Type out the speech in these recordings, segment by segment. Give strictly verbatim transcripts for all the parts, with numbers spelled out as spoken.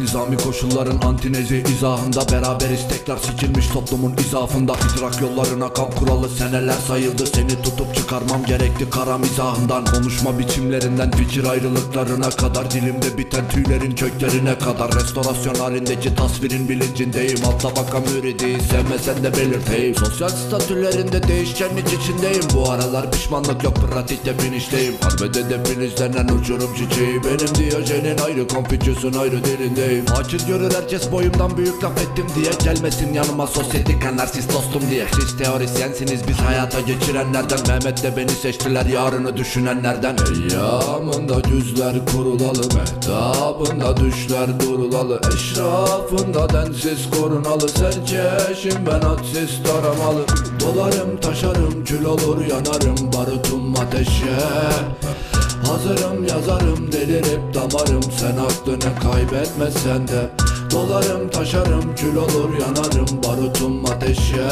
Nizami koşulların antinezi izahında, beraberiz tekrar sikilmiş toplumun izafında. İdrak yollarına kan kuralı seneler sayıldı, seni tutup çıkarmam gerekti kara mizahından. Konuşma biçimlerinden fikir ayrılıklarına kadar, dilimde biten tüylerin köklerine kadar. Restorasyon halindeki tasvirin bilincindeyim, alt tabaka müridiyiz, sevmesen de belirteyim. Sosyal statülerinde değişkenlik içindeyim, bu aralar pişmanlık yok, pratikte finişteyim. Harbede hedefiniz denen uçurum çiçeği benim, Diyojen'in ayrı, Konfüçyüs'ün ayrı dilindeyim. Akil görür herkes boyumdan büyük laf ettim diye, gelmesin yanıma sosyetik anarşist dostum diye. Siz teorisyensiniz, biz hayata geçirenlerden, Mehmet'le beni seçtiler yarını düşünenlerden. Eyyamında düzler kurulalı, mehtabında düşler durulalı, eşrafında densiz korunalı, serkeşim ben hadsiz taramalı. Dolarım taşarım, kül olur yanarım, barutum ateşe. Hazırım yazarım, delirip damarım, sen aklını kaybetmesen de. Dolarım taşarım, kül olur yanarım, barutum ateşe.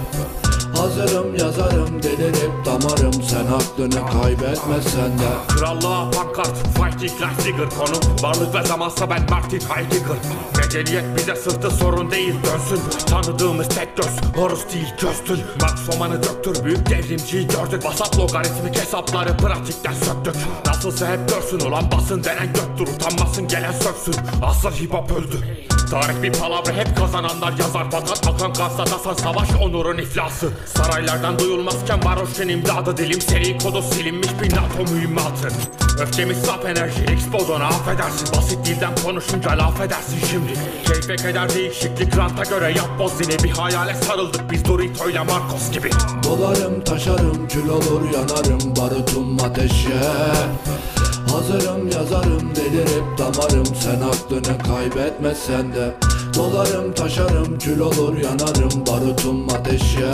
Hazırım yazarım, delirip damarım, sen aklını kaybetmesen de. Krallığa pankart, fighting like Zigger konu. Varlık ve zamansa ben Martin Heidegger. Medeniyet bize sırtı sorun değil dönsün. Tanıdığımız tek göz, horus değil göstün. Max Oman'ı döktür, büyük devrimciyi gördük. Basat logaritmik hesapları pratikten söktük. Nasılsa hep görsün ulan basın denen göktür. Utanmasın gelen söksün, asıl hip hop öldü. Tarih bir palavra, hep kazananlar yazar. Fakat akan kansa tasan savaş onurun iflası. Saraylardan duyulmazken varoşun imdadı, dilim seri kodu silinmiş bir NATO mühimmatı. Öfkemiz saf enerji, X-Bodon'a affedersin. Basit dilden konuşunca laf edersin şimdi. Keyfe keder değişiklik, ranta göre yap boz yine. Bir hayale sarıldık biz Dorito'yla Marcos gibi. Dolarım taşarım, kül olur yanarım, barutum ateşe. Hazırım yazarım, delirip damarım, sen aklını kaybetmesen de. Dolarım taşarım, kül olur yanarım, barutum ateşe.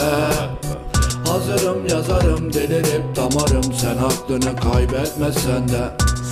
Hazırım yazarım, delirip damarım, sen aklını kaybetmesen de.